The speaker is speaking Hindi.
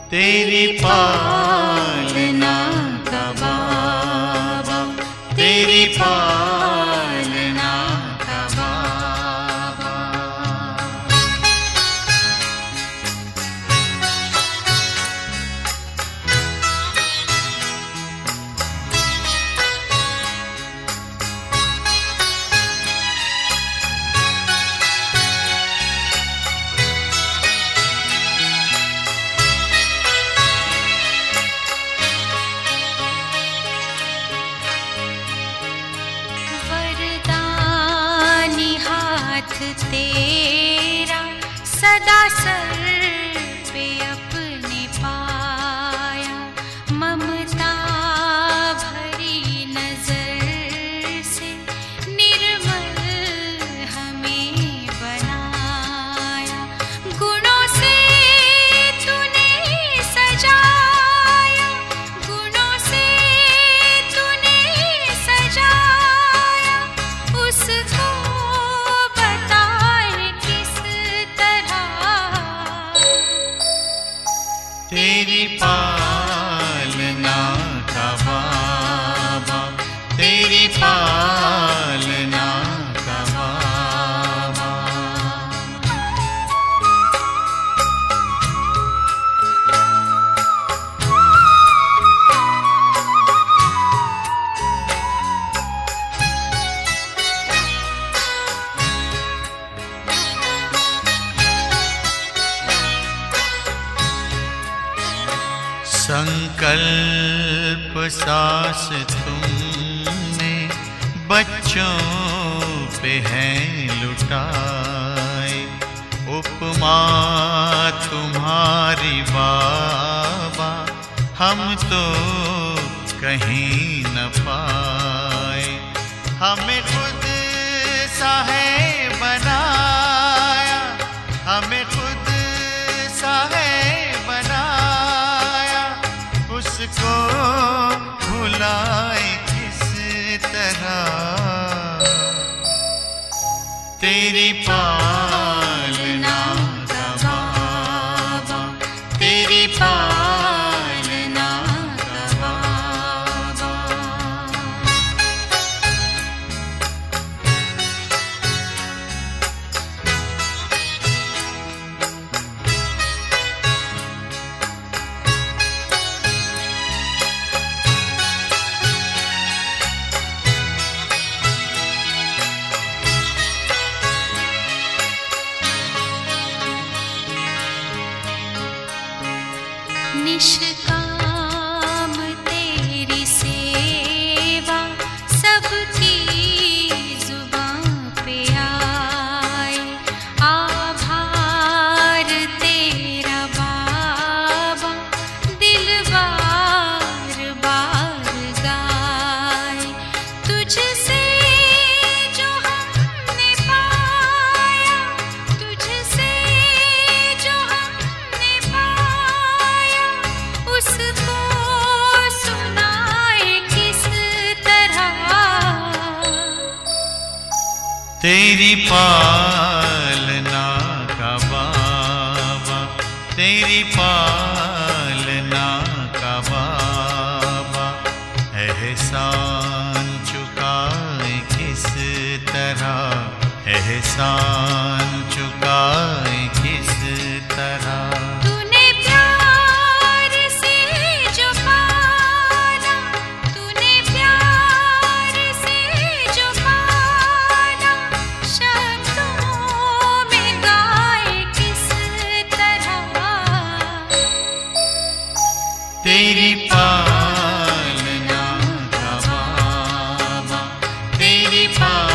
तेरी पालना का बाबा, तेरी पालना का बाबा। तेरा सदा सर पे अपने पाया, ममता भरी नजर से निर्मल हमें बनाया। गुणों से तूने सजाया, गुणों से तूने सजाया, उसको तेरी पालना का बाबा, तेरी पालना का बाबा। संकल्प सांस तुमने बच्चों पे हैं लुटाए, उपमा तुम्हारी बाबा हम तो कहीं न पाए। हमें खुद सा है बनाया, हमें खुद सा है बनाया, उसको भुलाए किस तरह। तेरी पालना का बाबा, तेरी पालना का बाबा। निष्काम तेरी सेवा सबकी जुबां पे आए, आभार तेरा बाबा दिल बार बार गाए। तुझसे जो हमने पाया, तुझसे जो हमने पाया, उसको सुनाए किस तरह। तेरी पालना का बाबा, तेरी पालना का बाबा। एहसान चुकाए किस तरह, एहसान चुकाए किस तरह। तूने प्यार से जो पाला, तूने प्यार से जो पाला, शब्दों में गाए किस तरह। तेरी पालना का बाबा, तेरी पालना